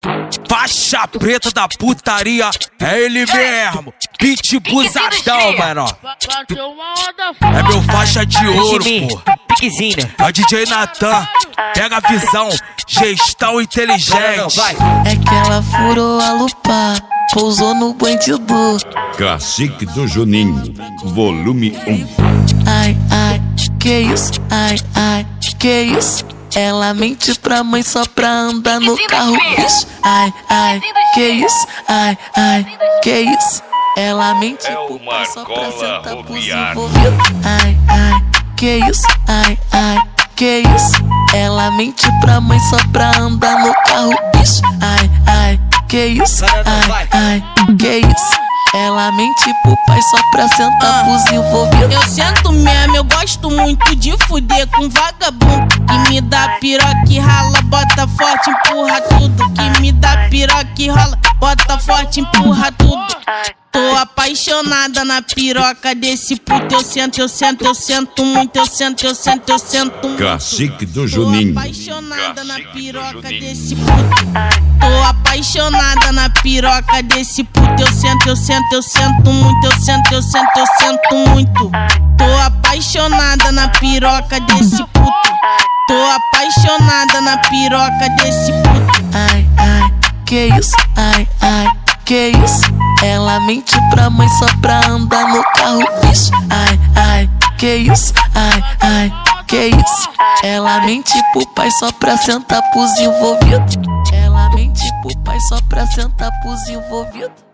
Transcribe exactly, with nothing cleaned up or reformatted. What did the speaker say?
Faixa preta da putaria, é ele mesmo. Pitbullzadão, mano. É meu faixa de ouro, pô. É o D J Natan, pega a visão, gestão inteligente. É que ela furou a lupa, pousou no bandido. Cacique do Juninho, volume um. Ai, ai, que isso? Ai, ai, que isso? Ela mente pra mãe só pra andar no carro, bicho. Ai, ai, que isso? Ai, ai, que isso? Ela mente pro pai só pra sentar pros envolvidos. Ai, ai, que isso? Ai, ai, que isso? Ela mente pra mãe só pra andar no carro, bicho. Ai, ai, que isso? Ai, ai, que isso? Ela mente pro pai só pra sentar pros envolvidos. Eu sento mesmo, eu gosto muito de fuder com vagabundo que me dá piroca e rala, bota forte, empurra tudo. Que me dá piroca e rola, bota forte, empurra tudo. Tô apaixonada na piroca desse puto. Eu sento, eu sento, eu sento muito. Eu sento, eu sento, eu sento muito. Cacique do Juninho. Tô apaixonada na piroca desse puto. Tô apaixonada na piroca desse puto. Eu sento, eu sento, eu sento muito. Eu sento, eu sento, eu sento muito. Tô apaixonada na piroca desse puto. Tô apaixonada na piroca desse puto. Ai, ai, que isso? Ai, ai, que isso? Ela mente pra mãe só pra andar no carro, bicho. Ai, ai, que isso? Ai, ai, que isso? Ela mente pro pai só pra sentar pros envolvidos. Ela mente pro pai só pra sentar pros envolvidos.